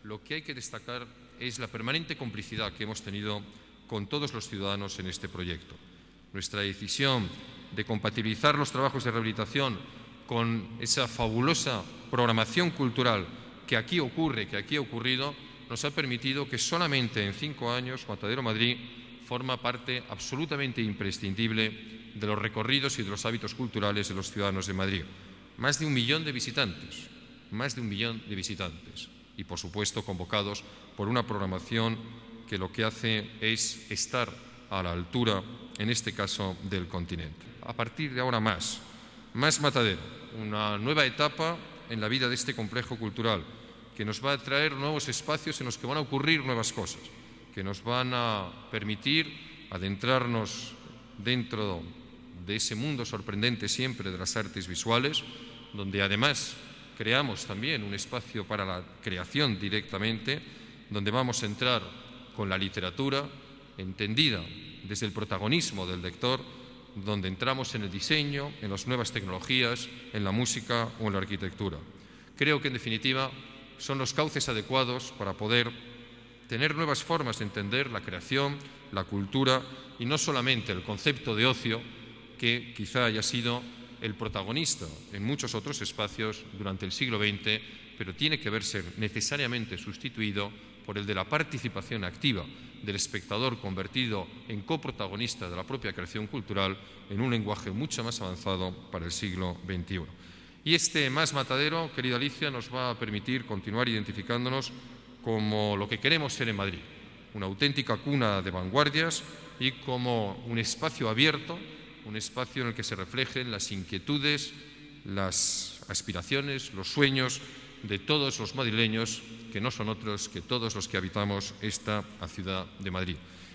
lo que hay que destacar es la permanente complicidad que hemos tenido con todos los ciudadanos en este proyecto. Nuestra decisión de compatibilizar los trabajos de rehabilitación con esa fabulosa programación cultural que aquí ocurre, que aquí ha ocurrido, nos ha permitido que solamente en 5 años Matadero Madrid forma parte absolutamente imprescindible de los recorridos y de los hábitos culturales de los ciudadanos de Madrid. Más de 1 millón de visitantes, y por supuesto convocados por una programación que lo que hace es estar a la altura, en este caso, del continente. A partir de ahora más Matadero, una nueva etapa en la vida de este complejo cultural que nos va a traer nuevos espacios en los que van a ocurrir nuevas cosas, que nos van a permitir adentrarnos dentro de ese mundo sorprendente siempre de las artes visuales, donde además creamos también un espacio para la creación directamente, donde vamos a entrar con la literatura entendida desde el protagonismo del lector, donde entramos en el diseño, en las nuevas tecnologías, en la música o en la arquitectura. Creo que, en definitiva, son los cauces adecuados para poder tener nuevas formas de entender la creación, la cultura y no solamente el concepto de ocio, que quizá haya sido el protagonista en muchos otros espacios durante el siglo XX, pero tiene que verse necesariamente sustituido por el de la participación activa del espectador convertido en coprotagonista de la propia creación cultural en un lenguaje mucho más avanzado para el siglo XXI. Y este Más Matadero, querida Alicia, nos va a permitir continuar identificándonos como lo que queremos ser en Madrid, una auténtica cuna de vanguardias y como un espacio abierto, un espacio en el que se reflejen las inquietudes, las aspiraciones, los sueños de todos los madrileños, que no son otros que todos los que habitamos esta ciudad de Madrid.